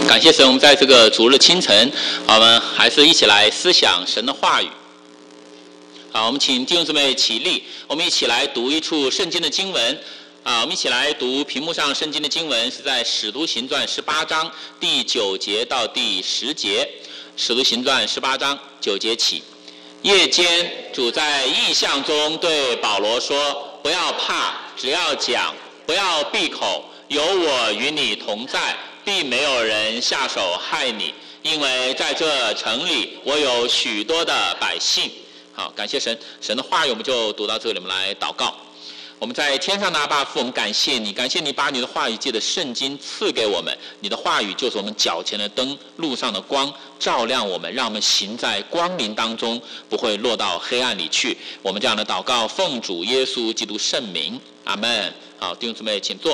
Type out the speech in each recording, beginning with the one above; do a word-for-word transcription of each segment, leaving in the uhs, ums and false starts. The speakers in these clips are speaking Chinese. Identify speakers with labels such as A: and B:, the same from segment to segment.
A: 感谢神，我们在这个主日清晨，我们还是一起来思想神的话语。好，我们请弟兄姊妹起立，我们一起来读一处圣经的经文。啊，我们一起来读屏幕上圣经的经文，是在使徒行传十八章第九节到第十节。使徒行传十八章九节起。夜间，主在异象中对保罗说：“不要怕，只要讲，不要闭口，有我与你同在。”必没有人下手害你，因为在这城里我有许多的百姓。好，感谢神，神的话语我们就读到这里，我们来祷告。我们在天上的阿爸父，我们感谢你，感谢你把你的话语借着圣经赐给我们，你的话语就是我们脚前的灯，路上的光，照亮我们，让我们行在光明当中，不会落到黑暗里去。我们这样的祷告，奉主耶稣基督圣名，阿们。好，弟兄姊妹请坐。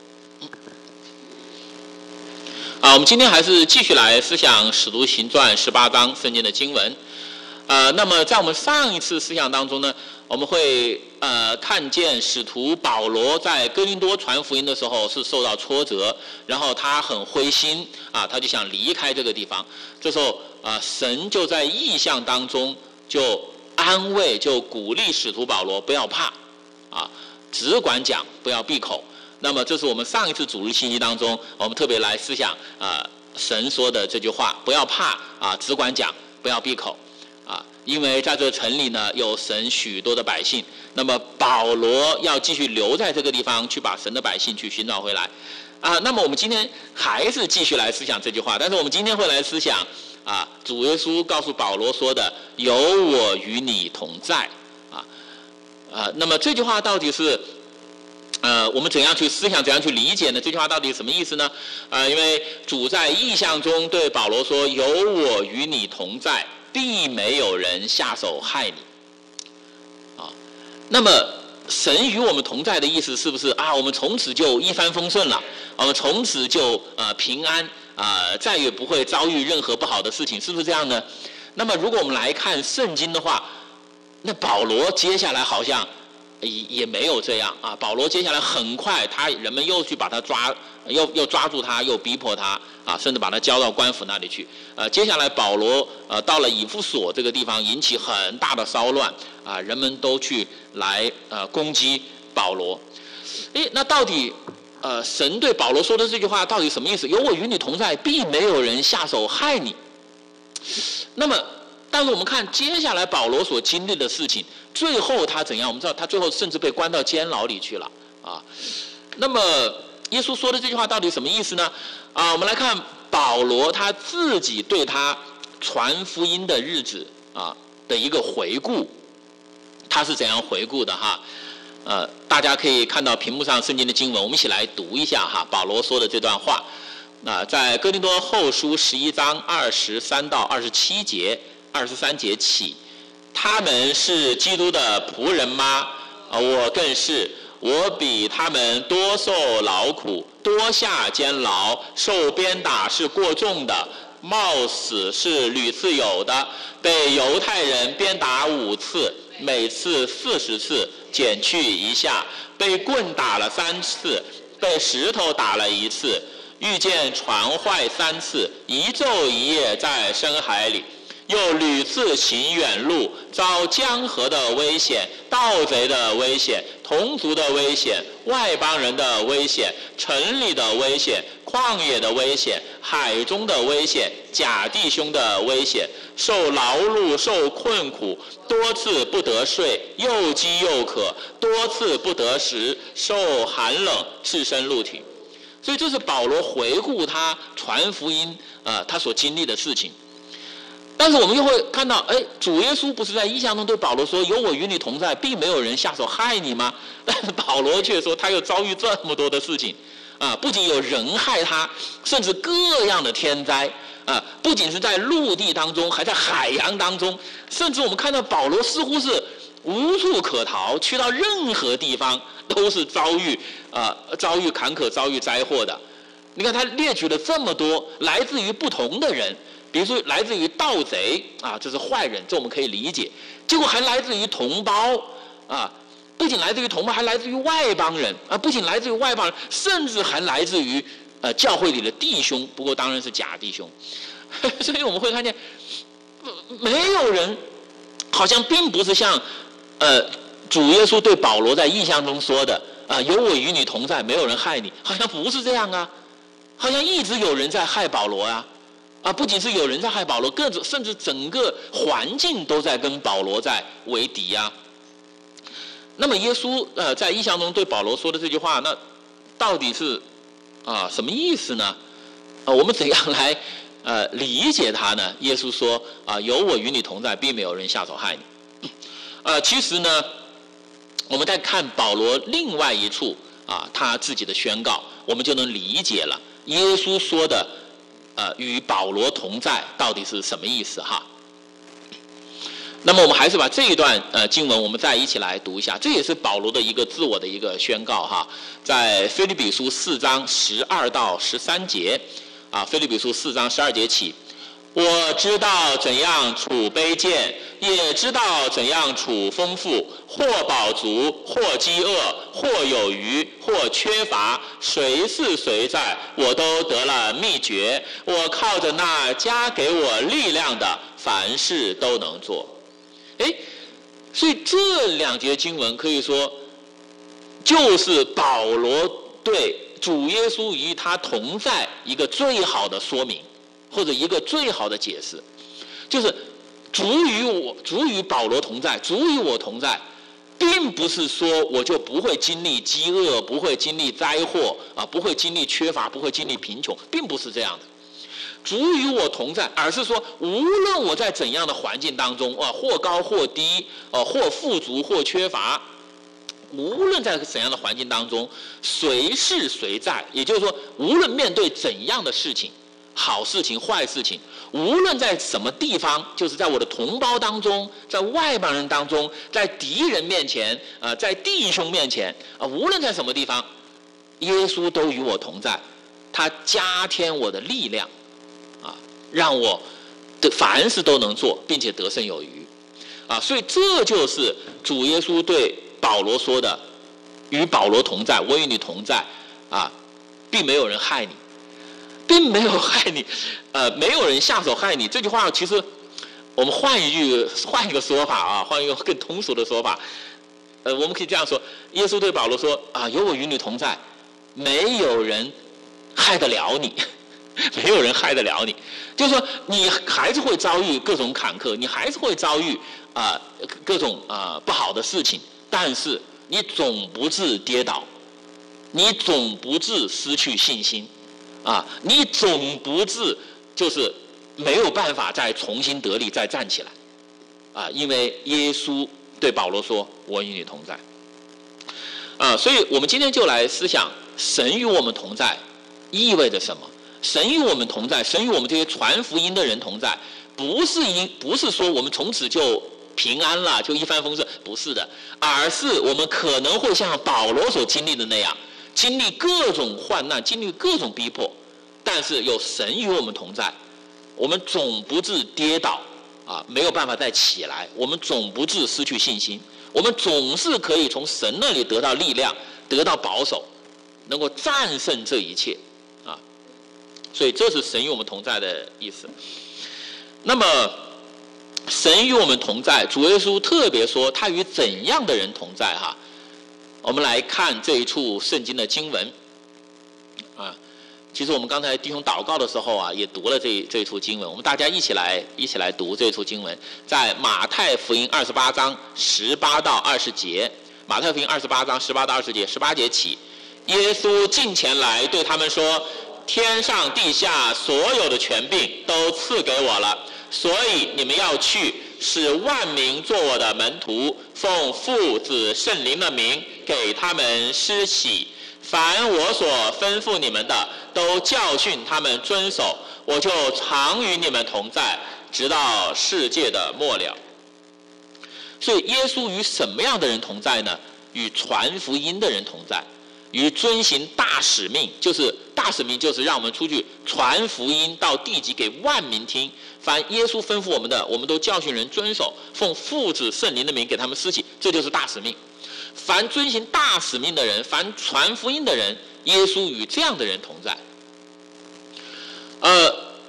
A: 啊，我们今天还是继续来思想使徒行传十八章圣经的经文。呃，那么在我们上一次思想当中呢，我们会呃看见使徒保罗在哥林多传福音的时候是受到挫折，然后他很灰心啊，他就想离开这个地方。这时候啊，神就在异象当中就安慰、就鼓励使徒保罗不要怕啊，只管讲，不要闭口。那么这是我们上一次主日信息当中，我们特别来思想啊、呃、神说的这句话：不要怕啊，只管讲，不要闭口啊，因为在这城里呢有神许多的百姓。那么保罗要继续留在这个地方，去把神的百姓去寻找回来啊。那么我们今天还是继续来思想这句话，但是我们今天会来思想啊，主耶稣告诉保罗说的：有我与你同在啊啊。那么这句话到底是？呃，我们怎样去思想，怎样去理解呢？这句话到底什么意思呢？呃，因为主在异象中对保罗说：“有我与你同在，必没有人下手害你。”啊，那么神与我们同在的意思是不是啊？我们从此就一帆风顺了，我们从此就呃平安啊、呃，再也不会遭遇任何不好的事情，是不是这样呢？那么如果我们来看圣经的话，那保罗接下来好像。也也没有这样啊！保罗接下来很快，他人们又去把他抓，又又抓住他，又逼迫他啊，甚至把他交到官府那里去。呃，接下来保罗呃到了以弗所这个地方，引起很大的骚乱啊，人们都去来呃攻击保罗。诶，那到底呃神对保罗说的这句话到底什么意思？有我与你同在，必没有人下手害你。那么。但是我们看接下来保罗所经历的事情，最后他怎样？我们知道他最后甚至被关到监牢里去了啊。那么耶稣说的这句话到底什么意思呢？啊，我们来看保罗他自己对他传福音的日子啊的一个回顾，他是怎样回顾的哈？呃，大家可以看到屏幕上圣经的经文，我们一起来读一下哈。保罗说的这段话，啊，在哥林多后书十一章二十三到二十七节。二十三节起，他们是基督的仆人吗？啊，我更是，我比他们多受劳苦，多下监牢，受鞭打是过重的，冒死是屡次有的，被犹太人鞭打五次，每次四十次，减去一下，被棍打了三次，被石头打了一次，遇见船坏三次，一昼一夜在深海里。又屡次行远路，遭江河的危险、盗贼的危险、同族的危险、外邦人的危险、城里的危险、旷野的危险、海中的危险、假弟兄的危险，受劳碌、受困苦，多次不得睡，又饥又渴，多次不得食，受寒冷，赤身露体。所以这是保罗回顾他传福音呃他所经历的事情。但是我们又会看到，哎，主耶稣不是在异象中对保罗说：“有我与你同在，并没有人下手害你吗？”但是保罗却说，他又遭遇这么多的事情，啊，不仅有人害他，甚至各样的天灾，啊，不仅是在陆地当中，还在海洋当中，甚至我们看到保罗似乎是无处可逃，去到任何地方都是遭遇啊遭遇坎坷、遭遇灾祸的。你看他列举了这么多来自于不同的人。比如说来自于盗贼啊，这是坏人，这我们可以理解。结果还来自于同胞啊，不仅来自于同胞，还来自于外邦人啊，不仅来自于外邦人，甚至还来自于呃教会里的弟兄，不过当然是假弟兄。所以我们会看见，没有人好像并不是像呃主耶稣对保罗在异象中说的啊、呃，有我与你同在，没有人害你，好像不是这样啊，好像一直有人在害保罗啊。啊，不仅是有人在害保罗，各种甚至整个环境都在跟保罗在为敌啊。那么耶稣呃在异象中对保罗说的这句话，那到底是啊什么意思呢？啊，我们怎样来呃理解它呢？耶稣说啊，有我与你同在，并没有人下手害你。呃，其实呢，我们在看保罗另外一处啊他自己的宣告，我们就能理解了耶稣说的。呃，与保罗同在到底是什么意思哈？那么我们还是把这一段呃经文我们再一起来读一下，这也是保罗的一个自我的一个宣告哈，在腓立比书四章十二到十三节啊，腓立比书四章十二节起，我知道怎样处卑贱，也知道怎样处丰富，或饱足，或饥饿，或有余，或缺乏，谁是谁在，我都得了秘诀。我靠着那加给我力量的，凡事都能做。哎，所以这两节经文可以说，就是保罗对主耶稣与他同在一个最好的说明，或者一个最好的解释，就是主与我，主与保罗同在，主与我同在，并不是说我就不会经历饥饿，不会经历灾祸啊，不会经历缺乏，不会经历贫穷，并不是这样的。主与我同在，而是说无论我在怎样的环境当中啊，或高或低，呃、啊，或富足或缺乏，无论在怎样的环境当中，谁是谁在，也就是说，无论面对怎样的事情，好事情、坏事情，无论在什么地方，就是在我的同胞当中，在外邦人当中，在敌人面前，呃，在弟兄面前，啊、呃，无论在什么地方，耶稣都与我同在，他加添我的力量。啊，让我的凡事都能做，并且得胜有余，啊，所以这就是主耶稣对保罗说的：“与保罗同在，我与你同在，啊，并没有人害你，并没有害你，呃，没有人下手害你。”这句话其实我们换一句，换一个说法啊，换一个更通俗的说法，呃，我们可以这样说：耶稣对保罗说：“啊，有我与你同在，没有人害得了你。”没有人害得了你，就是说你还是会遭遇各种坎坷，你还是会遭遇啊、呃、各种啊、呃、不好的事情，但是你总不致跌倒，你总不致失去信心，啊，你总不致就是没有办法再重新得力再站起来，啊，因为耶稣对保罗说：“我与你同在。”啊，所以我们今天就来思想神与我们同在意味着什么。神与我们同在，神与我们这些传福音的人同在，不是因不是说我们从此就平安了，就一帆风顺，不是的，而是我们可能会像保罗所经历的那样，经历各种患难，经历各种逼迫，但是有神与我们同在，我们总不致跌倒啊，没有办法再起来，我们总不致失去信心，我们总是可以从神那里得到力量，得到保守，能够战胜这一切。所以这是神与我们同在的意思。那么神与我们同在，主耶稣特别说他与怎样的人同在哈？我们来看这一处圣经的经文啊。其实我们刚才弟兄祷告的时候啊，也读了这这一处经文，我们大家一起来一起来读这一处经文，在马太福音二十八章十八到二十节。马太福音二十八章十八到二十节，十八节起，耶稣近前来对他们说：“天上地下所有的权柄都赐给我了，所以你们要去，使万民做我的门徒，奉父子圣灵的名给他们施洗，凡我所吩咐你们的，都教训他们遵守，我就常与你们同在，直到世界的末了。”所以耶稣与什么样的人同在呢？与传福音的人同在，与遵行大使命，就是大使命就是让我们出去传福音到地极给万民听，凡耶稣吩咐我们的，我们都教训人遵守，奉父子圣灵的名给他们施洗，这就是大使命。凡遵行大使命的人，凡传福音的人，耶稣与这样的人同在，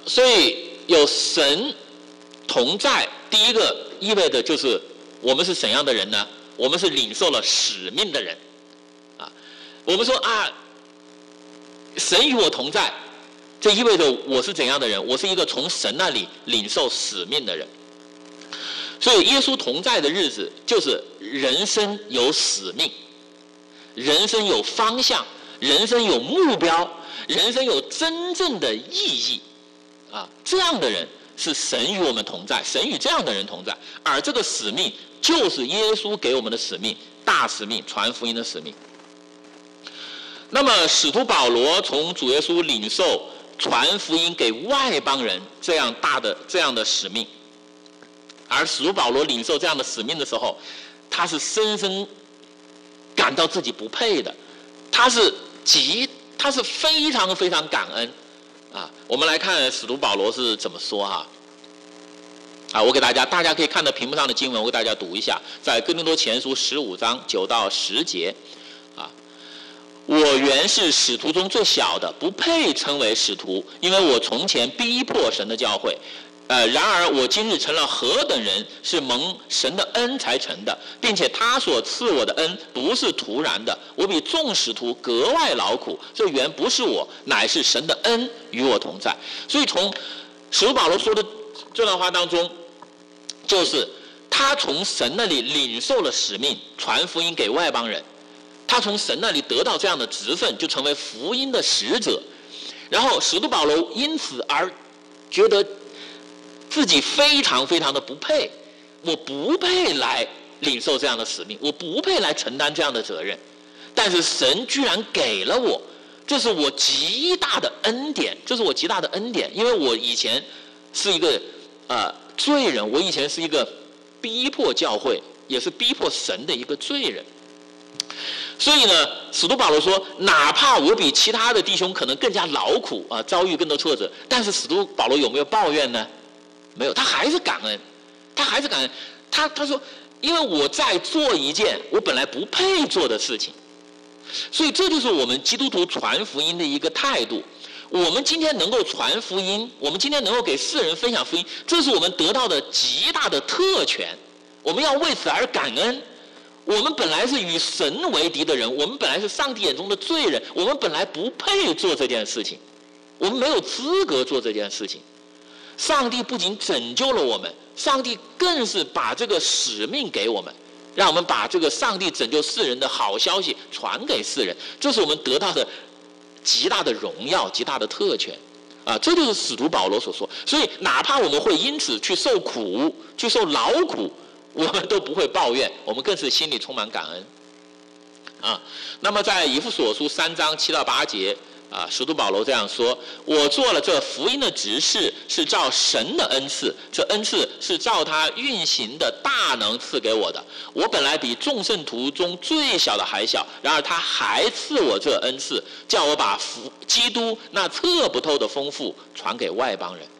A: 所以有神同在，第一个意味着就是我们是怎样的人呢？我们是领受了使命的人啊。我们说啊，神与我同在，这意味着我是怎样的人？我是一个从神那里领受使命的人。所以耶稣同在的日子，就是人生有使命，人生有方向，人生有目标，人生有真正的意义啊！这样的人是神与我们同在，神与这样的人同在，而这个使命就是耶稣给我们的使命，大使命，传福音的使命。那么使徒保罗从主耶稣领受传福音给外邦人这样大的这样的使命，而使徒保罗领受这样的使命的时候，他是深深感到自己不配的，他是极他是非常非常感恩啊！我们来看使徒保罗是怎么说哈啊！我给大家，大家可以看到屏幕上的经文，我给大家读一下，在哥林多前书十五章九到十节啊。我原是使徒中最小的，不配称为使徒，因为我从前逼迫神的教会。呃，然而我今日成了何等人，是蒙神的恩才成的，并且他所赐我的恩不是突然的，我比众使徒格外劳苦，这原不是我，乃是神的恩与我同在。所以从使徒保罗说的这段话当中，就是他从神那里领受了使命，传福音给外邦人，他从神那里得到这样的职分，就成为福音的使者。然后使徒保罗因此而觉得自己非常非常的不配，我不配来领受这样的使命，我不配来承担这样的责任，但是神居然给了我，这是我极大的恩典，这是我极大的恩典，因为我以前是一个呃罪人，我以前是一个逼迫教会，也是逼迫神的一个罪人。所以呢，使徒保罗说，哪怕我比其他的弟兄可能更加劳苦啊，遭遇更多挫折，但是使徒保罗有没有抱怨呢？没有，他还是感恩，他还是感恩。他他说，因为我在做一件我本来不配做的事情，所以这就是我们基督徒传福音的一个态度。我们今天能够传福音，我们今天能够给世人分享福音，这是我们得到的极大的特权，我们要为此而感恩。我们本来是与神为敌的人，我们本来是上帝眼中的罪人，我们本来不配做这件事情，我们没有资格做这件事情。上帝不仅拯救了我们，上帝更是把这个使命给我们，让我们把这个上帝拯救世人的好消息传给世人，这是我们得到的极大的荣耀，极大的特权啊！这就是使徒保罗所说。所以哪怕我们会因此去受苦，去受劳苦，我们都不会抱怨，我们更是心里充满感恩啊。那么在以弗所书三章七到八节啊，使徒保罗这样说：我做了这福音的执事，是照神的恩赐，这恩赐是照他运行的大能赐给我的。我本来比众圣徒中最小的还小，然而他还赐我这恩赐，叫我把福基督那测不透的丰富传给外邦人。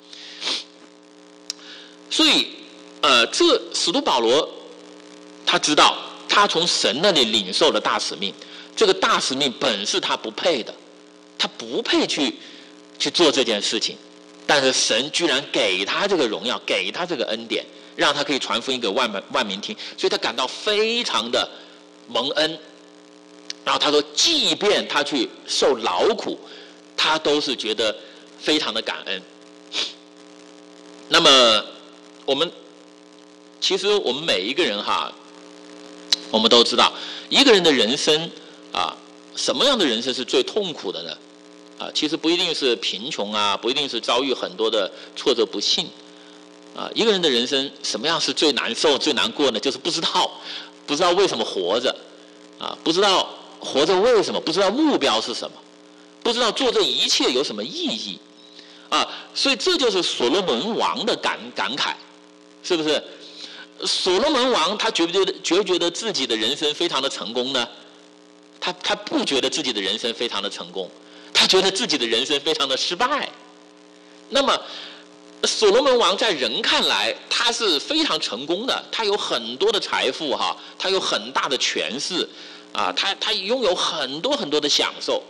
A: 所以呃，这使徒保罗他知道，他从神那里领受了大使命，这个大使命本是他不配的，他不配去去做这件事情，但是神居然给他这个荣耀，给他这个恩典，让他可以传福音给万万民听，所以他感到非常的蒙恩。然后他说，即便他去受劳苦，他都是觉得非常的感恩。那么我们其实我们每一个人哈，我们都知道一个人的人生啊，什么样的人生是最痛苦的呢？啊，其实不一定是贫穷啊，不一定是遭遇很多的挫折不幸啊。一个人的人生什么样是最难受、最难过呢？就是不知道，不知道为什么活着啊，不知道活着为什么，不知道目标是什么，不知道做这一切有什么意义啊。所以这就是所罗门王的感感慨，是不是？所罗门王他觉不觉得觉不觉得自己的人生非常的成功呢？他他不觉得自己的人生非常的成功，他觉得自己的人生非常的失败。那么所罗门王在人看来他是非常成功的，他有很多的财富哈，他有很大的权势啊，他他拥有很多很多的享受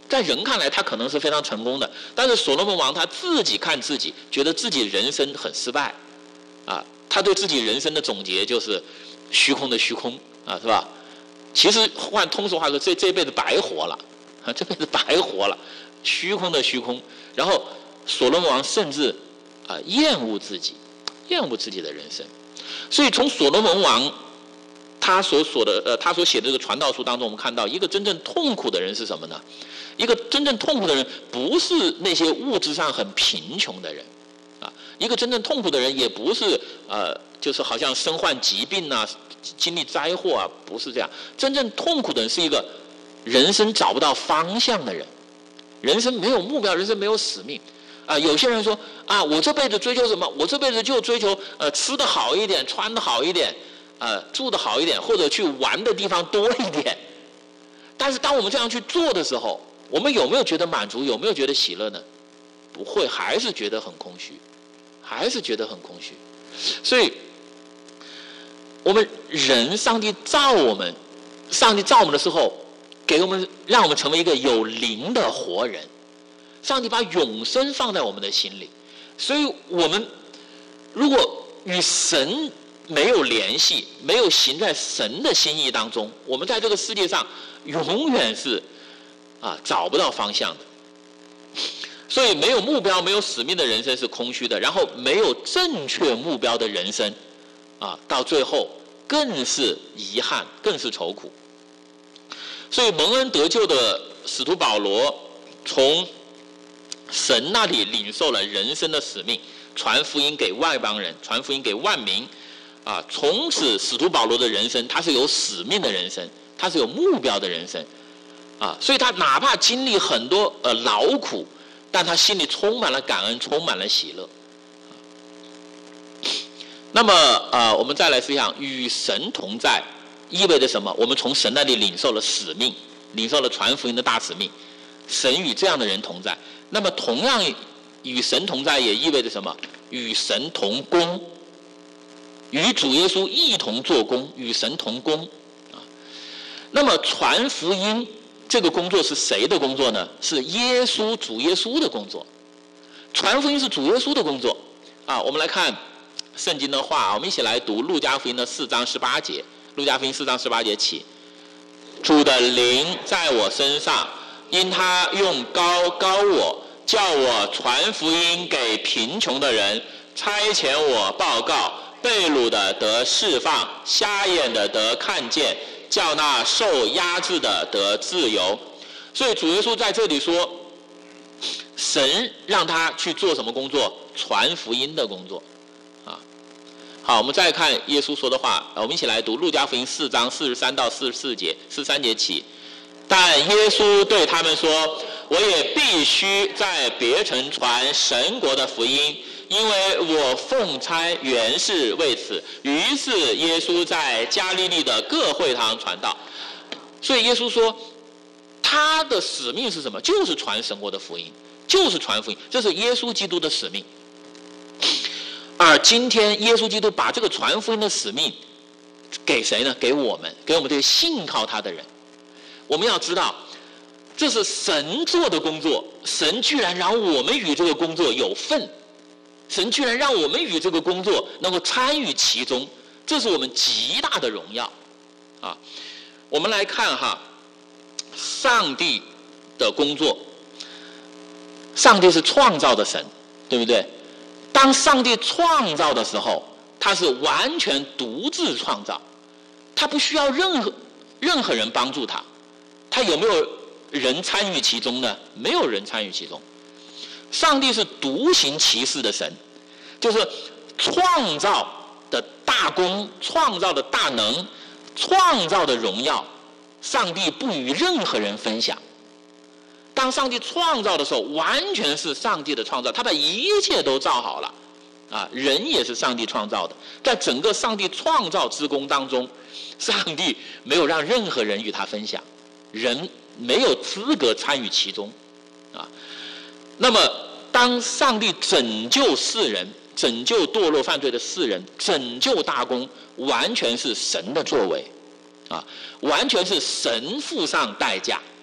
A: 在人看来他可能是非常成功的，但是所罗门王他自己看自己，觉得自己人生很失败啊，他对自己人生的总结就是虚空的虚空啊，是吧？其实换通俗话说，这这辈子白活了啊，这辈子白活了，虚空的虚空。然后所罗门王甚至啊厌恶自己，厌恶自己的人生。所以从所罗门王他所所的呃他所写的这个传道书当中，我们看到一个真正痛苦的人是什么呢？一个真正痛苦的人不是那些物质上很贫穷的人啊，一个真正痛苦的人也不是呃就是好像身患疾病啊，经历灾祸啊，不是这样。真正痛苦的人是一个人生找不到方向的人，人生没有目标，人生没有使命啊。有些人说啊，我这辈子追求什么？我这辈子就追求呃吃得好一点，穿得好一点，呃住得好一点，或者去玩的地方多一点。但是当我们这样去做的时候，我们有没有觉得满足？有没有觉得喜乐呢？不会，还是觉得很空虚，还是觉得很空虚。所以我们人，上帝造我们，上帝造我们的时候，给我们让我们成为一个有灵的活人。上帝把永生放在我们的心里，所以我们如果与神没有联系，没有行在神的心意当中，我们在这个世界上永远是啊找不到方向的。所以没有目标、没有使命的人生是空虚的，然后没有正确目标的人生啊，到最后更是遗憾，更是愁苦。所以蒙恩得救的使徒保罗从神那里领受了人生的使命，传福音给外邦人，传福音给万民啊。从此使徒保罗的人生他是有使命的人生，他是有目标的人生啊。所以他哪怕经历很多呃劳苦，但他心里充满了感恩，充满了喜乐。那么呃我们再来思想与神同在意味着什么？我们从神那里领受了使命，领受了传福音的大使命，神与这样的人同在。那么同样与神同在也意味着什么？与神同工，与主耶稣一同做工，与神同工啊。那么传福音这个工作是谁的工作呢？是耶稣主耶稣的工作。传福音是主耶稣的工作啊。我们来看圣经的话，我们一起来读路加福音的四章十八节。路加福音四章十八节起，主的灵在我身上，因他用膏膏我，叫我传福音给贫穷的人，差遣我报告被掳的得释放，瞎眼的得看见，叫那受压制的得自由。所以主耶稣在这里说，神让他去做什么工作？传福音的工作啊。好，我们再看耶稣说的话，我们一起来读路加福音四章四十三到四十四节，四十三节起。但耶稣对他们说，我也必须在别城传神国的福音，因为我奉差原是为此。于是耶稣在加利利的各会堂传道。所以耶稣说他的使命是什么？就是传神国的福音，就是传福音，这是耶稣基督的使命。而今天耶稣基督把这个传福音的使命给谁呢？给我们，给我们这些信靠他的人。我们要知道这是神做的工作，神居然让我们与这个工作有份，神居然让我们与这个工作能够参与其中，这是我们极大的荣耀啊！我们来看哈，上帝的工作，上帝是创造的神，对不对？当上帝创造的时候，他是完全独自创造，他不需要任何任何人帮助他。他有没有人参与其中呢？没有人参与其中。上帝是独行其事的神，就是创造的大功，创造的大能，创造的荣耀，上帝不与任何人分享。当上帝创造的时候，完全是上帝的创造，他把一切都造好了啊，人也是上帝创造的。在整个上帝创造之功当中，上帝没有让任何人与他分享，人没有资格参与其中啊。那么当上帝拯救世人，拯救堕落犯罪的世人，拯救大功，完全是神的作为啊，完全是神付上代价。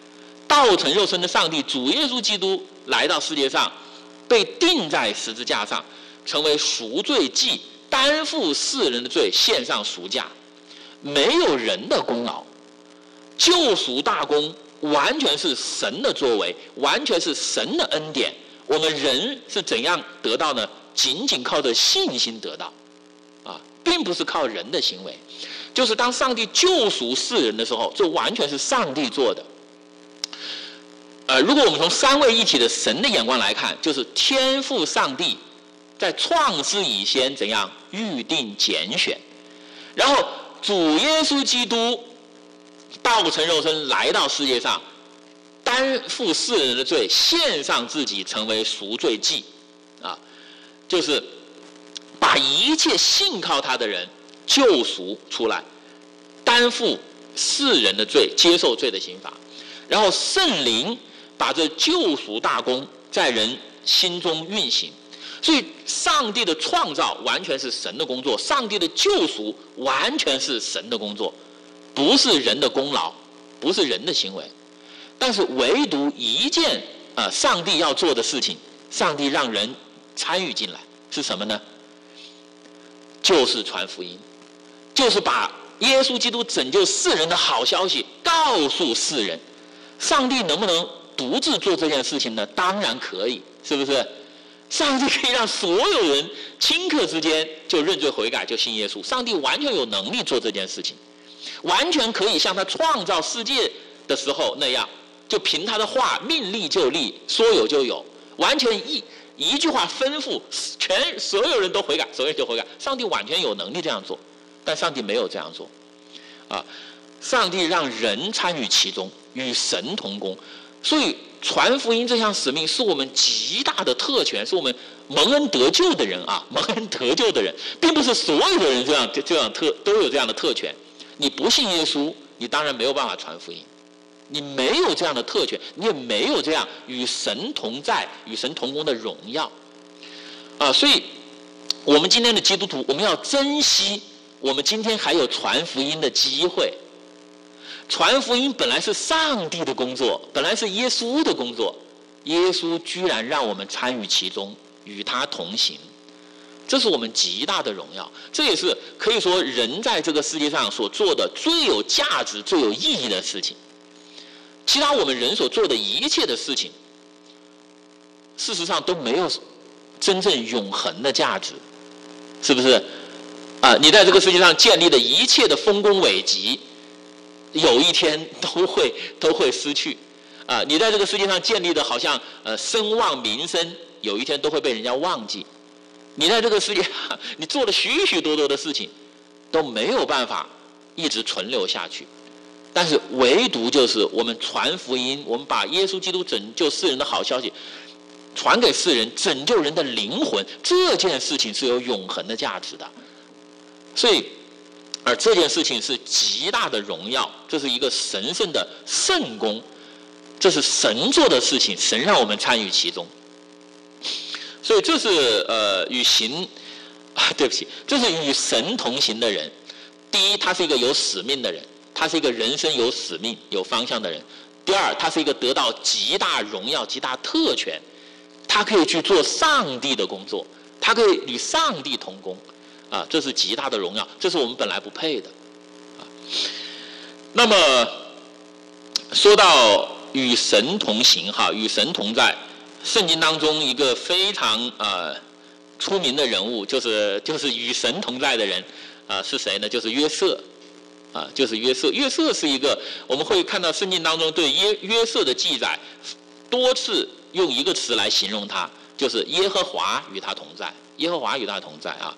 A: 道成肉身的上帝主耶稣基督来到世界上，被钉在十字架上，成为赎罪祭，担负世人的罪，献上赎价，没有人的功劳，救赎大功完全是神的作为，完全是神的恩典。我们人是怎样得到呢？仅仅靠着信心得到，啊，并不是靠人的行为。就是当上帝救赎世人的时候，这完全是上帝做的。呃，如果我们从三位一体的神的眼光来看，就是天父上帝在创世以前怎样预定拣选，然后主耶稣基督道成肉身来到世界上，担负世人的罪，献上自己成为赎罪祭，啊，就是把一切信靠他的人救赎出来，担负世人的罪，接受罪的刑罚，然后圣灵把这救赎大功在人心中运行。所以上帝的创造完全是神的工作，上帝的救赎完全是神的工作，不是人的功劳，不是人的行为。但是唯独一件呃上帝要做的事情，上帝让人参与进来，是什么呢？就是传福音，就是把耶稣基督拯救世人的好消息告诉世人。上帝能不能独自做这件事情呢？当然可以，是不是？上帝可以让所有人顷刻之间就认罪悔改，就信耶稣。上帝完全有能力做这件事情，完全可以像他创造世界的时候那样，就凭他的话命立就立，说有就有，完全一一句话吩咐，全所有人都悔改，所有人就悔改。上帝完全有能力这样做，但上帝没有这样做，啊，上帝让人参与其中，与神同工。所以传福音这项使命是我们极大的特权，是我们蒙恩得救的人啊，蒙恩得救的人，并不是所有的人这样这样特都有这样的特权。你不信耶稣，你当然没有办法传福音，你没有这样的特权，你也没有这样与神同在、与神同工的荣耀啊。所以，我们今天的基督徒，我们要珍惜我们今天还有传福音的机会。传福音本来是上帝的工作，本来是耶稣的工作，耶稣居然让我们参与其中，与他同行，这是我们极大的荣耀。这也是可以说人在这个世界上所做的最有价值、最有意义的事情。其他我们人所做的一切的事情，事实上都没有真正永恒的价值，是不是？啊，你在这个世界上建立的一切的丰功伟绩，有一天都会都会失去，啊，你在这个世界上建立的好像呃声望名声，有一天都会被人家忘记。你在这个世界上，你做了许许多多的事情，都没有办法一直存留下去。但是唯独就是我们传福音，我们把耶稣基督拯救世人的好消息传给世人，拯救人的灵魂，这件事情是有永恒的价值的。所以。而这件事情是极大的荣耀，这是一个神圣的圣功，这是神做的事情，神让我们参与其中。所以这是呃与行啊，对不起，这是与神同行的人。第一，他是一个有使命的人，他是一个人生有使命、有方向的人。第二，他是一个得到极大荣耀、极大特权，他可以去做上帝的工作，他可以与上帝同工。啊，这是极大的荣耀，这是我们本来不配的。啊，那么说到与神同行，哈，与神同在，圣经当中一个非常呃出名的人物，就是就是与神同在的人，啊、呃，是谁呢？就是约瑟，啊，就是约瑟。约瑟是一个我们会看到圣经当中对约约瑟的记载，多次用一个词来形容他，就是耶和华与他同在，耶和华与他同在啊。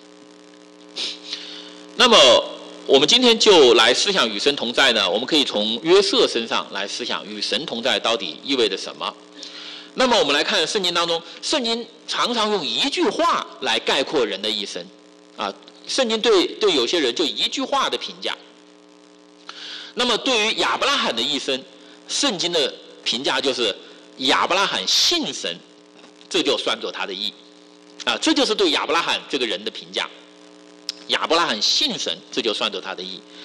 A: 那么我们今天就来思想与神同在呢，我们可以从约瑟身上来思想与神同在到底意味着什么。那么我们来看圣经当中，圣经常常用一句话来概括人的一生啊，圣经对对有些人就一句话的评价。那么对于亚伯拉罕的一生，圣经的评价就是亚伯拉罕信神，这就算作他的义啊，这就是对亚伯拉罕这个人的评价。亚伯拉罕信神，这就算作他的义。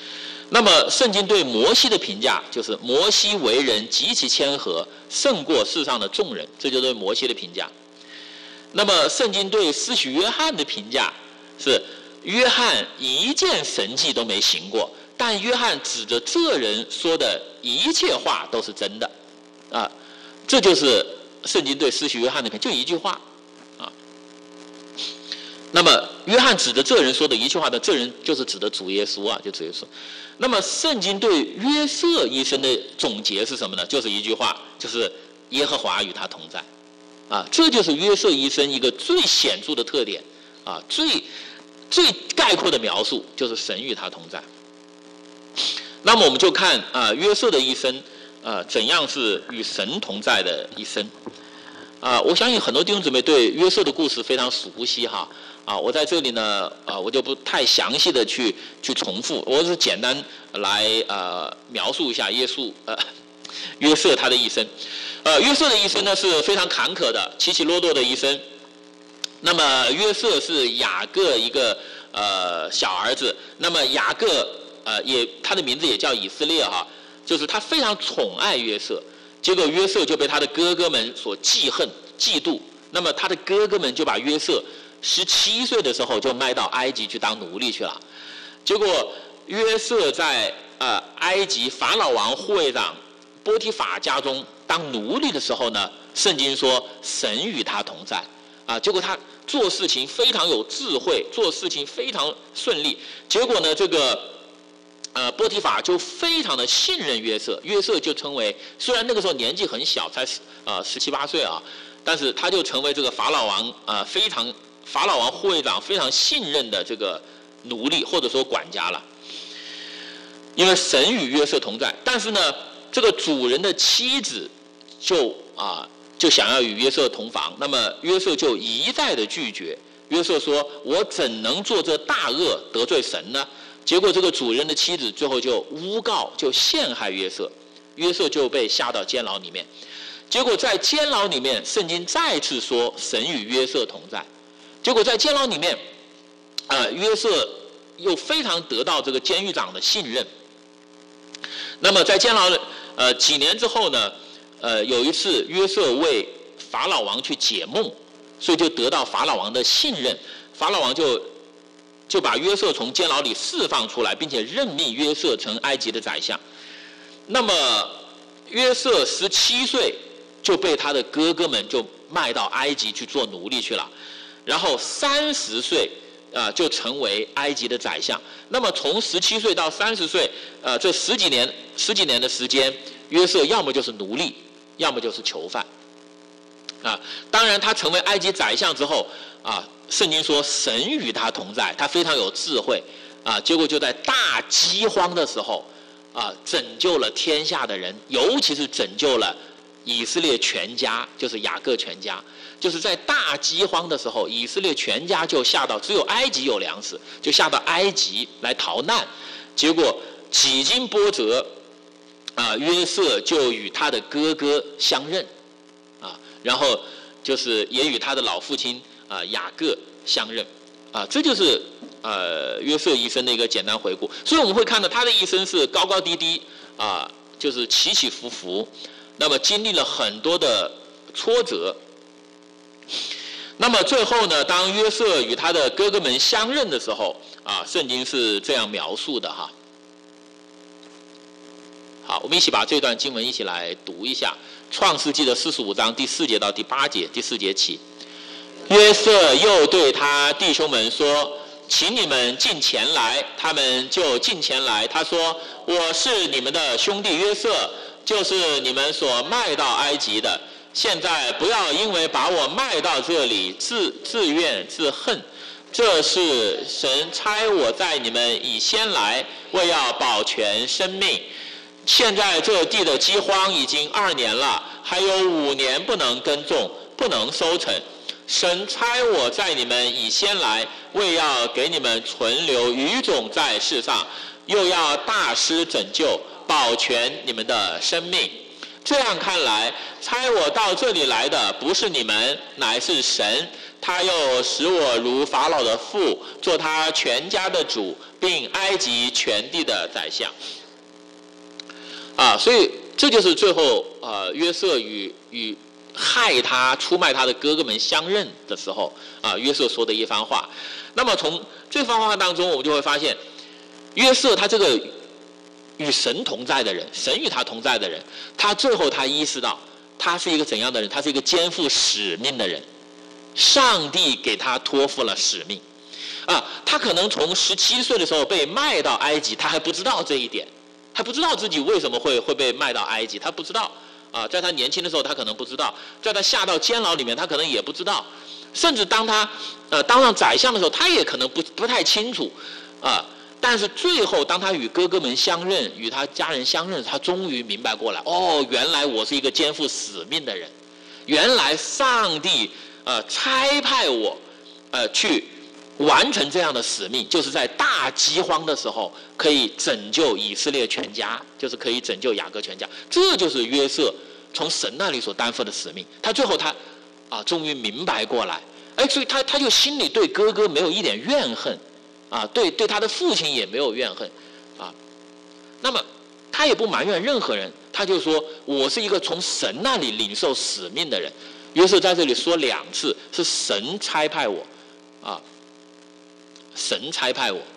A: 那么圣经对摩西的评价就是摩西为人极其谦和，胜过世上的众人，这就是对摩西的评价。那么圣经对施洗约翰的评价是约翰一件神迹都没行过，但约翰指着这人说的一切话都是真的啊，这就是圣经对施洗约翰的评价，就一句话啊。那么约翰指着这人说的一句话的，这人就是指的主耶稣啊，就主耶稣。那么圣经对约瑟一生的总结是什么呢？就是一句话，就是耶和华与他同在啊，这就是约瑟一生一个最显著的特点啊，最最概括的描述就是神与他同在。那么我们就看啊约瑟的一生啊怎样是与神同在的一生啊，我相信很多弟兄姊妹对约瑟的故事非常熟悉哈。啊，我在这里呢，啊，我就不太详细的去去重复，我是简单来呃描述一下耶稣呃约瑟他的一生。呃，约瑟的一生呢是非常坎坷的，起起落落的一生。那么约瑟是雅各一个呃小儿子，那么雅各呃也他的名字也叫以色列哈，就是他非常宠爱约瑟，结果约瑟就被他的哥哥们所记恨嫉妒，那么他的哥哥们就把约瑟十七岁的时候就卖到埃及去当奴隶去了。结果约瑟在呃埃及法老王护卫长波提法家中当奴隶的时候呢，圣经说神与他同在啊。结果他做事情非常有智慧，做事情非常顺利。结果呢，这个呃波提法就非常的信任约瑟，约瑟就成为，虽然那个时候年纪很小，才呃十七八岁啊，但是他就成为这个法老王呃非常。法老王护卫长非常信任的这个奴隶或者说管家了，因为神与约瑟同在。但是呢，这个主人的妻子就啊就想要与约瑟同房，那么约瑟就一再的拒绝。约瑟说：“我怎能做这大恶得罪神呢？”结果这个主人的妻子最后就诬告，就陷害约瑟，约瑟就被下到监牢里面。结果在监牢里面，圣经再次说神与约瑟同在。结果在监牢里面，呃，约瑟又非常得到这个监狱长的信任。那么在监牢呃几年之后呢，呃，有一次约瑟为法老王去解梦，所以就得到法老王的信任。法老王就就把约瑟从监牢里释放出来，并且任命约瑟成埃及的宰相。那么约瑟十七岁就被他的哥哥们就卖到埃及去做奴隶去了。然后三十岁，啊，就成为埃及的宰相。那么从十七岁到三十岁，呃，这十几年十几年的时间，约瑟要么就是奴隶，要么就是囚犯。啊，当然他成为埃及宰相之后，啊，圣经说神与他同在，他非常有智慧，啊，结果就在大饥荒的时候，啊，拯救了天下的人，尤其是拯救了以色列全家，就是雅各全家。就是在大饥荒的时候，以色列全家就下到只有埃及有粮食，就下到埃及来逃难。结果几经波折，啊，约瑟就与他的哥哥相认，啊，然后就是也与他的老父亲啊雅各相认，啊，这就是呃约瑟一生的一个简单回顾。所以我们会看到他的一生是高高低低啊，就是起起伏伏，那么经历了很多的挫折。那么最后呢，当约瑟与他的哥哥们相认的时候，啊，圣经是这样描述的哈。好，我们一起把这段经文一起来读一下，《创世纪》的四十五章第四节到第八节，第四节起。约瑟又对他弟兄们说：“请你们进前来。”他们就进前来。他说：“我是你们的兄弟约瑟，就是你们所卖到埃及的。现在不要因为把我卖到这里自自怨自恨，这是神差我在你们以先来，为要保全生命。现在这地的饥荒已经二年了，还有五年不能耕种，不能收成。神差我在你们以先来，为要给你们存留余种在世上，又要大施拯救，保全你们的生命。 这样看来，差我到这里来的不是你们，乃是神。他又使我如法老的父，做他全家的主，并埃及全地的宰相。啊，所以这就是最后呃约瑟与与害他、出卖他的哥哥们相认的时候啊，约瑟说的一番话。那么从这番话当中，我们就会发现，约瑟他这个与神同在的人，神与他同在的人，他最后他意识到他是一个怎样的人？他是一个肩负使命的人。上帝给他托付了使命，啊，他可能从十七岁的时候被卖到埃及，他还不知道这一点，还不知道自己为什么会会被卖到埃及，他不知道啊，在他年轻的时候他可能不知道，在他下到监牢里面他可能也不知道，甚至当他呃当上宰相的时候，他也可能不不太清楚啊。但是最后，当他与哥哥们相认，与他家人相认，他终于明白过来，哦，原来我是一个肩负使命的人，原来上帝。呃，差派我，呃，去完成这样的使命，就是在大饥荒的时候，可以拯救以色列全家，就是可以拯救雅各全家。这就是约瑟从神那里所担负的使命。他最后他啊，终于明白过来，哎，所以他他就心里对哥哥没有一点怨恨，啊，对对他的父亲也没有怨恨，啊，那么他也不埋怨任何人，他就说我是一个从神那里领受使命的人。约瑟在这里说两次，是神差派我，啊，神差派我，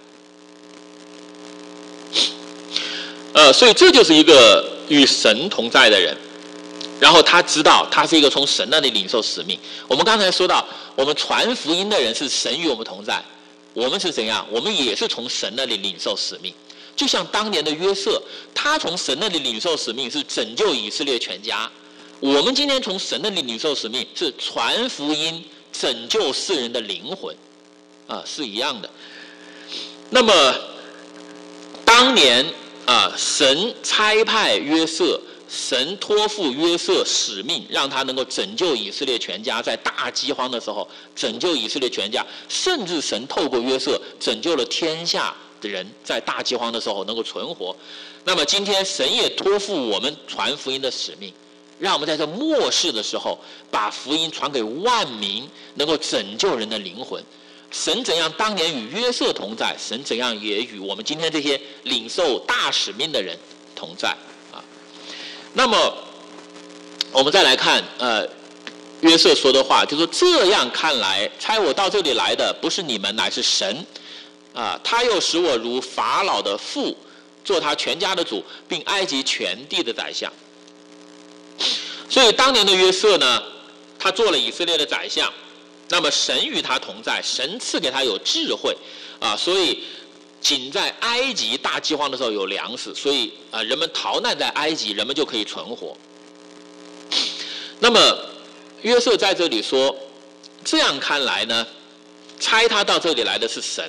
A: 呃，所以这就是一个与神同在的人。然后他知道他是一个从神那里领受使命。我们刚才说到，我们传福音的人是神与我们同在，我们是怎样？我们也是从神那里领受使命。就像当年的约瑟，他从神那里领受使命是拯救以色列全家。我们今天从神那里领受使命是传福音，拯救世人的灵魂，啊，是一样的。那么当年啊，神差派约瑟，神托付约瑟使命，让他能够拯救以色列全家，在大饥荒的时候拯救以色列全家，甚至神透过约瑟拯救了天下的人，在大饥荒的时候能够存活。那么今天神也托付我们传福音的使命，让我们在这末世的时候，把福音传给万民，能够拯救人的灵魂。神怎样当年与约瑟同在，神怎样也与我们今天这些领受大使命的人同在啊。那么，我们再来看，呃，约瑟说的话，就说这样看来，差我到这里来的不是你们，乃是神啊。他又使我如法老的父，做他全家的主，并埃及全地的宰相。所以当年的约瑟呢，他做了以色列的宰相，那么神与他同在，神赐给他有智慧啊，所以仅在埃及大饥荒的时候有粮食，所以啊人们逃难在埃及，人们就可以存活。那么约瑟在这里说，这样看来呢，差他到这里来的是神，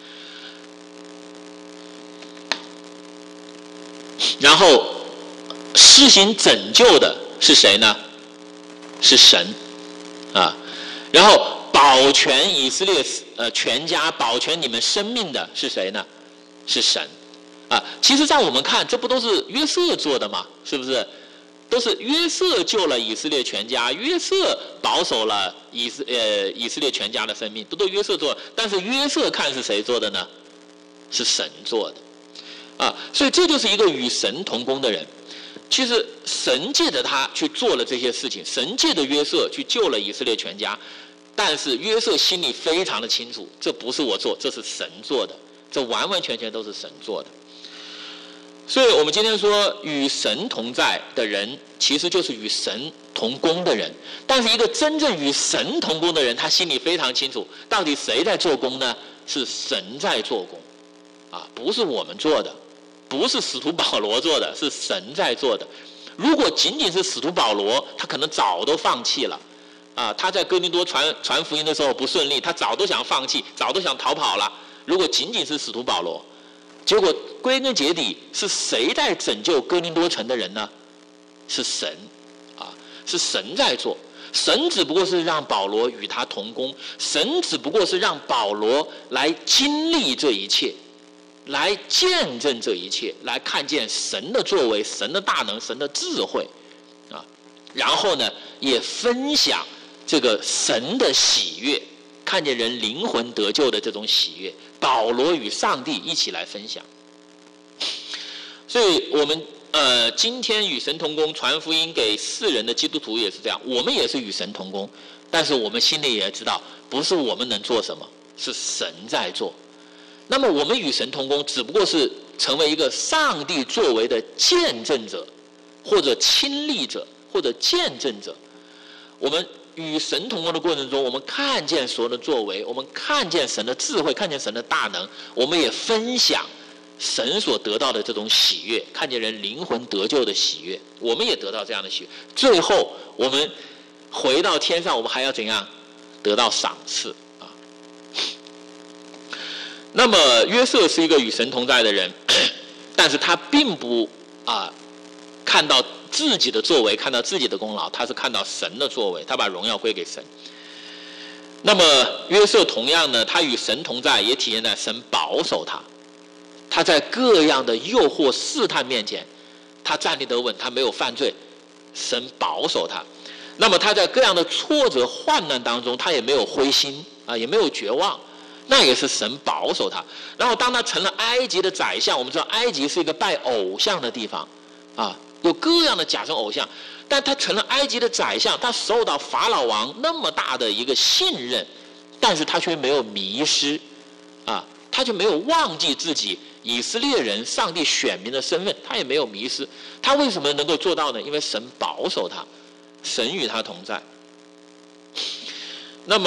A: 然后施行拯救的是谁呢？是神啊。然后保全以色列呃全家，保全你们生命的是谁呢？是神啊。其实在我们看，这不都是约瑟做的吗？是不是？都是约瑟救了以色列全家，约瑟保守了以色呃以色列全家的生命，不都约瑟做的？但是约瑟看是谁做的呢？是神做的啊。所以这就是一个与神同工的人。其实神借着他去做了这些事情，神借着约瑟去救了以色列全家，但是约瑟心里非常的清楚，这不是我做，这是神做的，这完完全全都是神做的。所以我们今天说与神同在的人，其实就是与神同工的人。但是一个真正与神同工的人，他心里非常清楚，到底谁在做工呢？是神在做工啊，不是我们做的，不是使徒保罗做的，是神在做的。如果仅仅是使徒保罗，他可能早都放弃了啊！他在哥林多传传福音的时候不顺利，他早都想放弃，早都想逃跑了。如果仅仅是使徒保罗，结果归根结底是谁在拯救哥林多城的人呢？是神啊，是神在做。神只不过是让保罗与他同工，神只不过是让保罗来经历这一切，来见证这一切，来看见神的作为，神的大能，神的智慧然后呢，也分享这个神的喜悦，看见人灵魂得救的这种喜悦。保罗与上帝一起来分享。所以我们呃今天与神同工传福音给世人的基督徒也是这样，我们也是与神同工，但是我们心里也知道，不是我们能做什么，是神在做。那么我们与神同工，只不过是成为一个上帝作为的见证者，或者亲历者，或者见证者。我们与神同工的过程中，我们看见所有的作为，我们看见神的智慧，看见神的大能，我们也分享神所得到的这种喜悦，看见人灵魂得救的喜悦，我们也得到这样的喜悦。最后我们回到天上，我们还要怎样得到赏赐啊？那么约瑟是一个与神同在的人，但是他并不啊看到自己的作为，看到自己的功劳，他是看到神的作为，他把荣耀归给神。那么约瑟同样呢，他与神同在，也体现在神保守他，他在各样的诱惑试探面前，他站立得稳，他没有犯罪，神保守他。那么他在各样的挫折患难当中，他也没有灰心啊，也没有绝望，那也是神保守他。然后当他成了埃及的宰相，我们知道埃及是一个拜偶像的地方啊，有各样的假神偶像，但他成了埃及的宰相，他受到法老王那么大的一个信任，但是他却没有迷失啊，他就没有忘记自己以色列人上帝选民的身份，他也没有迷失。他为什么能够做到呢？因为神保守他，神与他同在。那么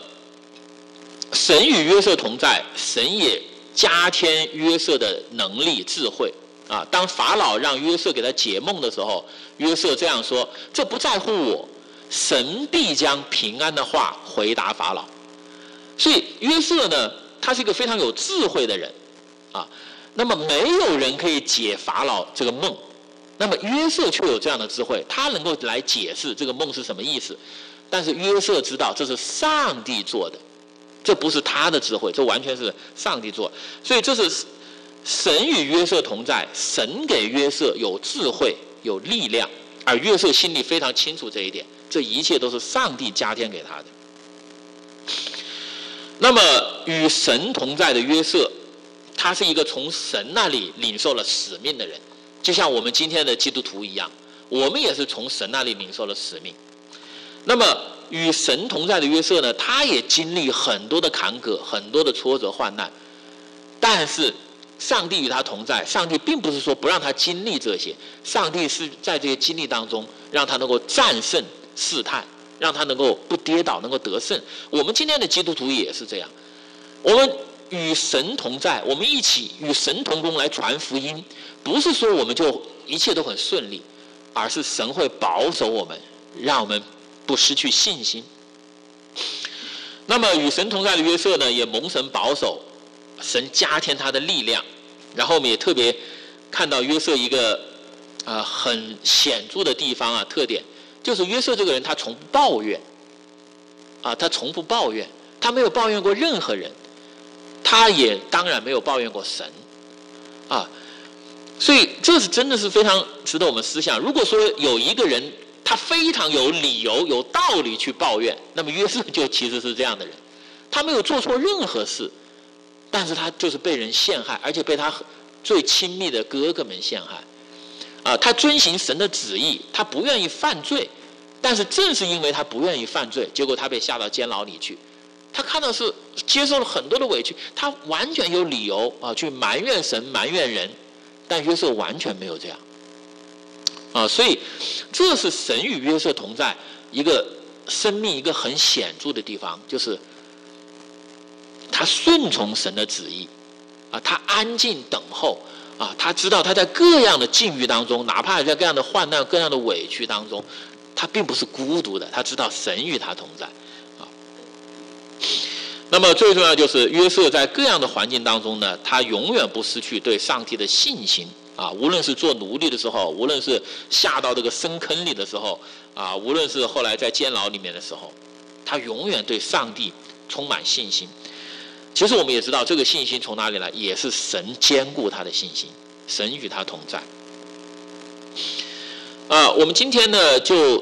A: 神与约瑟同在，神也加添约瑟的能力智慧啊。当法老让约瑟给他解梦的时候，约瑟这样说：这不在乎我，神必将平安的话回答法老。所以约瑟呢，他是一个非常有智慧的人啊。那么没有人可以解法老这个梦，那么约瑟却有这样的智慧，他能够来解释这个梦是什么意思。但是约瑟知道这是上帝做的，这不是他的智慧，这完全是上帝做的。所以这是神与约瑟同在，神给约瑟有智慧有力量，而约瑟心里非常清楚这一点，这一切都是上帝加添给他的。那么与神同在的约瑟，他是一个从神那里领受了使命的人，就像我们今天的基督徒一样，我们也是从神那里领受了使命。那么与神同在的约瑟呢，他也经历很多的坎坷，很多的挫折患难，但是上帝与他同在，上帝并不是说不让他经历这些，上帝是在这些经历当中让他能够战胜试探，让他能够不跌倒，能够得胜。我们今天的基督徒也是这样，我们与神同在，我们一起与神同工来传福音，不是说我们就一切都很顺利，而是神会保守我们，让我们不失去信心。那么与神同在的约瑟呢，也蒙神保守，神加添他的力量。然后我们也特别看到约瑟一个呃很显著的地方啊，特点就是约瑟这个人他从不抱怨啊，他从不抱怨，他没有抱怨过任何人，他也当然没有抱怨过神啊。所以这是真的是非常值得我们思想。如果说有一个人他非常有理由有道理去抱怨，那么约瑟就其实是这样的人，他没有做错任何事，但是他就是被人陷害，而且被他最亲密的哥哥们陷害啊。他遵行神的旨意，他不愿意犯罪，但是正是因为他不愿意犯罪，结果他被下到监牢里去。他看到是接受了很多的委屈，他完全有理由啊去埋怨神埋怨人，但约瑟完全没有这样啊。所以这是神与约瑟同在一个生命一个很显著的地方，就是他顺从神的旨意啊，他安静等候啊，他知道他在各样的境遇当中，哪怕在各样的患难各样的委屈当中，他并不是孤独的，他知道神与他同在啊。那么最重要就是约瑟在各样的环境当中呢，他永远不失去对上帝的信心啊，无论是做奴隶的时候，无论是下到这个深坑里的时候啊，无论是后来在监牢里面的时候，他永远对上帝充满信心。其实我们也知道这个信心从哪里来，也是神坚固他的信心，神与他同在。呃，我们今天呢就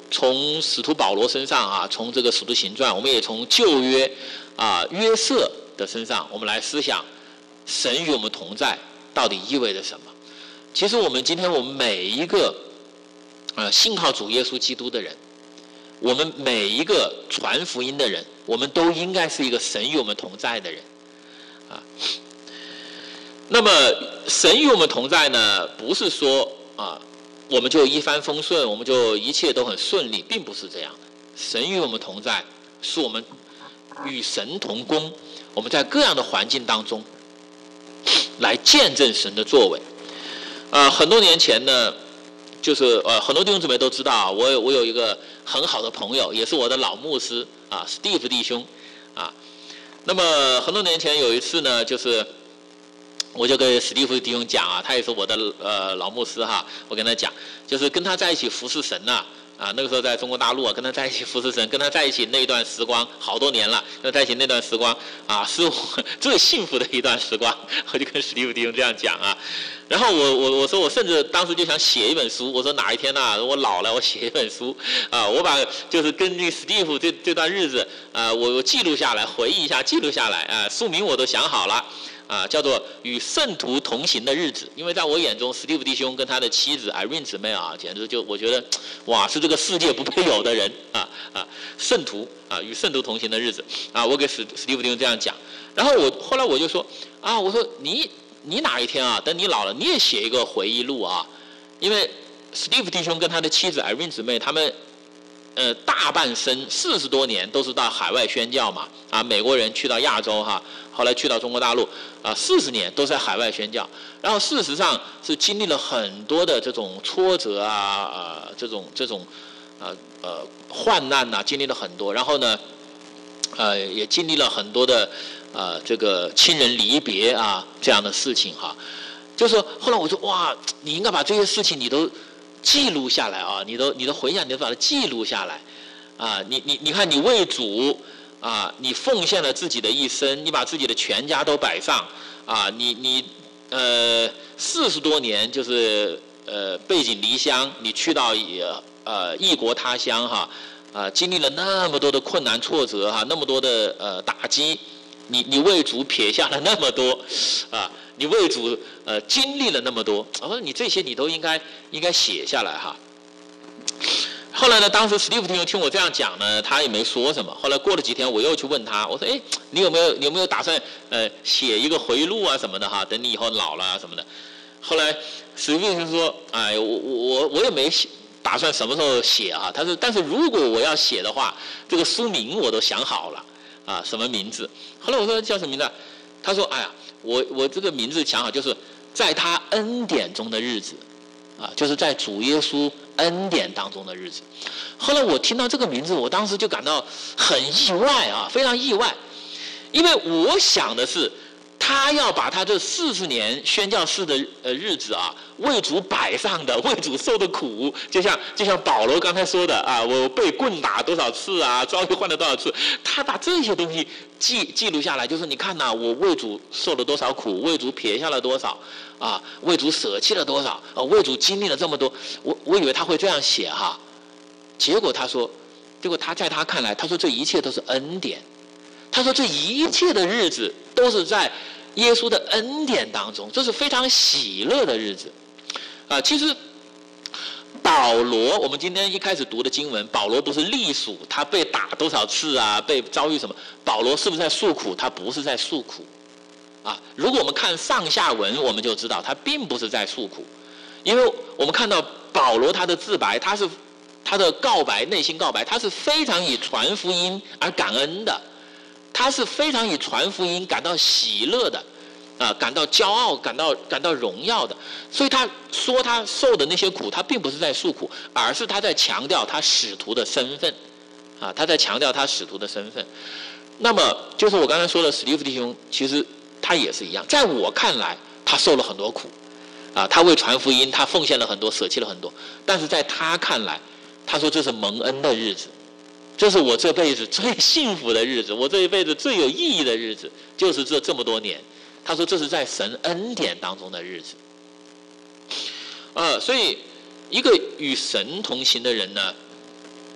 A: 从使徒保罗身上啊，从这个使徒行传，我们也从旧约啊约瑟的身上，我们来思想神与我们同在到底意味着什么。其实我们今天我们每一个呃信靠主耶稣基督的人，我们每一个传福音的人，我们都应该是一个神与我们同在的人啊。那么神与我们同在呢，不是说啊我们就一帆风顺，我们就一切都很顺利，并不是这样的。神与我们同在，是我们与神同工，我们在各样的环境当中来见证神的作为。呃，很多年前呢，就是呃，很多弟兄姊妹都知道，我有我有一个很好的朋友，也是我的老牧师啊 ，Steve 弟兄啊。那么很多年前有一次呢，就是我就跟史蒂夫弟兄讲啊，他也是我的呃老牧师哈，我跟他讲，就是跟他在一起服侍神呐、啊。啊，那个时候在中国大陆啊，跟他在一起服侍神，跟他在一起那一段时光，好多年了，跟他在一起那段时光啊，是我最幸福的一段时光。我就跟史蒂夫弟兄这样讲啊，然后我我我说我甚至当时就想写一本书，我说哪一天呐、啊，我老了我写一本书啊，我把就是跟那史蒂夫这这段日子啊，我我记录下来，回忆一下，记录下来啊，书名我都想好了。啊，叫做与圣徒同行的日子，因为在我眼中，史蒂夫弟兄跟他的妻子 Irene 姊妹啊，简直就我觉得，哇，是这个世界不配有的人啊啊！圣徒啊，与圣徒同行的日子啊，我给史史蒂夫弟兄这样讲，然后我后来我就说啊，我说你你哪一天啊，等你老了，你也写一个回忆录啊，因为史蒂夫弟兄跟他的妻子 Irene 姊妹他们。呃，大半生四十多年都是到海外宣教嘛，啊，美国人去到亚洲哈，后来去到中国大陆，啊，四十年都在海外宣教，然后事实上是经历了很多的这种挫折啊，呃，这种这种，呃呃患难呐、啊，经历了很多，然后呢，呃，也经历了很多的呃这个亲人离别啊这样的事情哈，就是后来我说哇，你应该把这些事情你都。记录下来啊！你都你都回想，你都把它记录下来，啊！你你你看，你为主啊，你奉献了自己的一生，你把自己的全家都摆上啊！你你呃四十多年就是呃背井离乡，你去到呃异国他乡哈啊，经历了那么多的困难挫折哈，那么多的呃打击，你你为主撇下了那么多啊！你为主呃经历了那么多，我说你这些你都应该应该写下来哈。后来呢，当时史蒂夫弟兄听我这样讲呢，他也没说什么。后来过了几天，我又去问他，我说：“哎，你有没有你有没有打算呃写一个回忆录啊什么的哈？等你以后老了啊什么的。”后来史蒂夫弟兄说：“哎，我我我也没写打算什么时候写啊。”他说：“但是如果我要写的话，这个书名我都想好了啊，什么名字？”后来我说：“叫什么名字？”他说：“哎呀。”我我这个名字想好，就是在他恩典中的日子，啊，就是在主耶稣恩典当中的日子。后来我听到这个名字，我当时就感到很意外啊，非常意外，因为我想的是，他要把他这四十年宣教士的呃日子啊，为主摆上的，为主受的苦，就像就像保罗刚才说的啊，我被棍打多少次啊，遭遇患了多少次，他把这些东西记记录下来，就是你看呐、啊，我为主受了多少苦，为主撇下了多少啊，为主舍弃了多少啊，为主经历了这么多，我我以为他会这样写哈，结果他说，结果他在他看来，他说这一切都是恩典。他说：“这一切的日子都是在耶稣的恩典当中，这是非常喜乐的日子。”啊，其实保罗，我们今天一开始读的经文，保罗不是隶属他被打多少次啊，被遭遇什么？保罗是不是在诉苦？他不是在诉苦。啊，如果我们看上下文，我们就知道他并不是在诉苦，因为我们看到保罗他的自白，他是他的告白，内心告白，他是非常以传福音而感恩的。他是非常以传福音感到喜乐的，啊，感到骄傲，感到感到荣耀的。所以他说他受的那些苦，他并不是在诉苦，而是他在强调他使徒的身份，啊，他在强调他使徒的身份。那么就是我刚才说的，史蒂夫弟兄，其实他也是一样。在我看来，他受了很多苦，啊，他为传福音，他奉献了很多，舍弃了很多。但是在他看来，他说这是蒙恩的日子。这是我这辈子最幸福的日子，我这一辈子最有意义的日子，就是这这么多年。他说这是在神恩典当中的日子。呃，所以一个与神同行的人呢，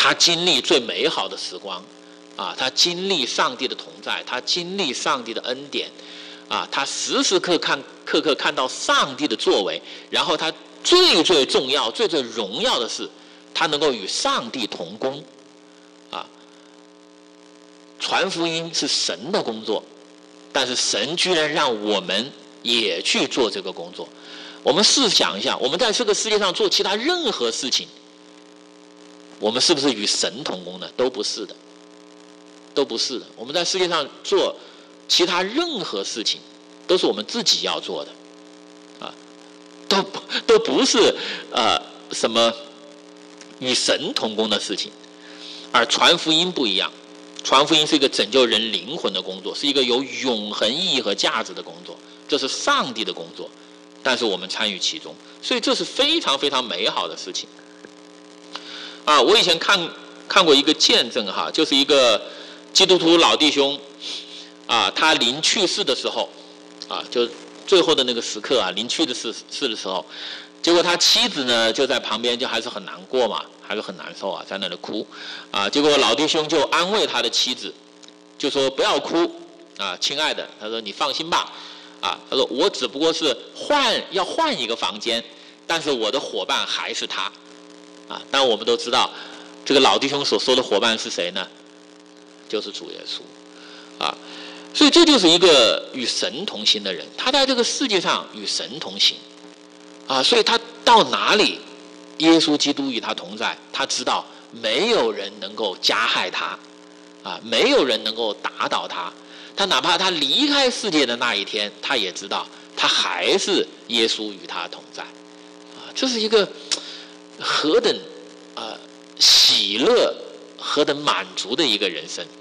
A: 他经历最美好的时光啊，他经历上帝的同在，他经历上帝的恩典啊，他时时刻看刻刻看到上帝的作为，然后他最最重要最最荣耀的是他能够与上帝同工啊。传福音是神的工作，但是神居然让我们也去做这个工作。我们试想一下，我们在这个世界上做其他任何事情，我们是不是与神同工呢？都不是的，都不是的。我们在世界上做其他任何事情，都是我们自己要做的，啊，都都不是呃什么与神同工的事情。而传福音不一样，传福音是一个拯救人灵魂的工作，是一个有永恒意义和价值的工作，这是上帝的工作，但是我们参与其中，所以这是非常非常美好的事情。啊，我以前看看过一个见证哈，就是一个基督徒老弟兄啊，他临去世的时候啊，就最后的那个时刻啊，临去的世世的时候，结果他妻子呢就在旁边，就还是很难过嘛，还是很难受啊，在那里哭啊。结果老弟兄就安慰他的妻子，就说不要哭啊，亲爱的，他说你放心吧啊，他说我只不过是换要换一个房间，但是我的伙伴还是他。啊，但我们都知道，这个老弟兄所说的伙伴是谁呢？就是主耶稣，啊，所以这就是一个与神同行的人，他在这个世界上与神同行，啊，所以他到哪里，耶稣基督与他同在，他知道没有人能够加害他，啊，没有人能够打倒他，他哪怕他离开世界的那一天，他也知道他还是耶稣与他同在，啊，这是一个何等呃喜乐、何等满足的一个人生。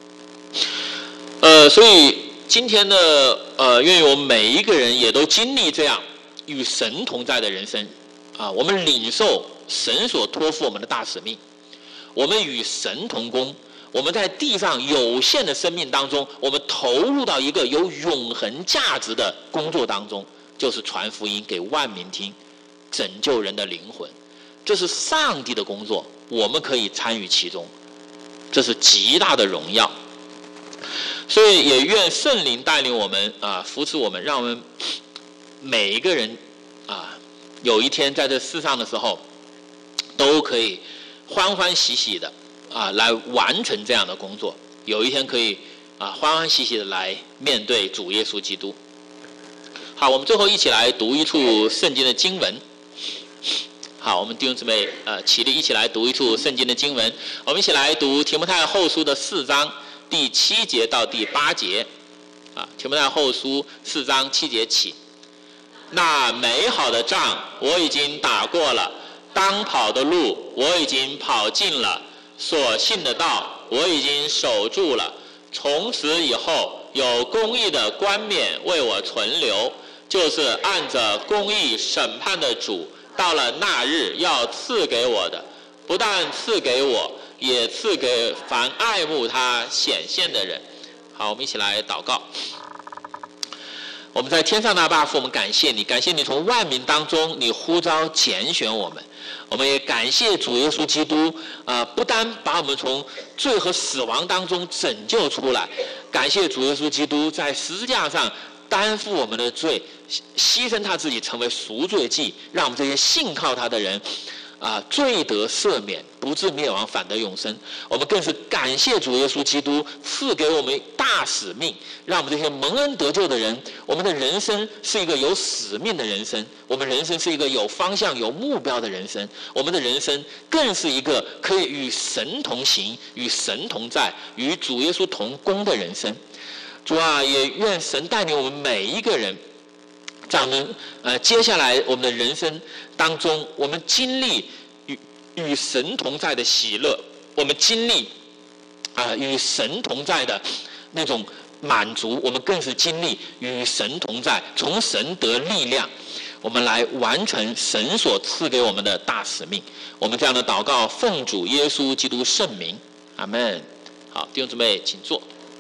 A: 呃，所以今天呢，呃，愿意我们每一个人也都经历这样与神同在的人生啊，我们领受神所托付我们的大使命，我们与神同工，我们在地上有限的生命当中，我们投入到一个有永恒价值的工作当中，就是传福音给万民听，拯救人的灵魂。这是上帝的工作，我们可以参与其中，这是极大的荣耀。所以也愿圣灵带领我们啊，扶持我们，让我们每一个人啊，有一天在这世上的时候，都可以欢欢喜喜的啊来完成这样的工作。有一天可以啊欢欢喜喜的来面对主耶稣基督。好，我们最后一起来读一处圣经的经文。好，我们弟兄姊妹，呃，起立，一起来读一处圣经的经文。我们一起来读提摩太后书的四章第七节到第八节。啊，提摩太后书四章七节起。那美好的仗我已经打过了，当跑的路我已经跑尽了，所信的道我已经守住了。从此以后，有公义的冠冕为我存留，就是按着公义审判的主。到了那日要赐给我的，不但赐给我，也赐给凡爱慕他显现的人。好，我们一起来祷告。我们在天上的爸父，我们感谢你，感谢你从万民当中你呼召拣选我们。我们也感谢主耶稣基督，呃，不单把我们从罪和死亡当中拯救出来，感谢主耶稣基督在十字架上担负我们的罪，牺牲他自己成为赎罪祭，让我们这些信靠他的人啊、呃，罪得赦免，不至灭亡，反得永生。我们更是感谢主耶稣基督赐给我们大使命，让我们这些蒙恩得救的人，我们的人生是一个有使命的人生，我们人生是一个有方向有目标的人生，我们的人生更是一个可以与神同行，与神同在，与主耶稣同工的人生。主啊，也愿神带领我们每一个人，在我们呃接下来我们的人生当中，我们经历与与神同在的喜乐，我们经历啊、呃、与神同在的那种满足，我们更是经历与神同在，从神得力量，我们来完成神所赐给我们的大使命。我们这样的祷告，奉主耶稣基督圣名，阿们。好，弟兄姊妹，请坐。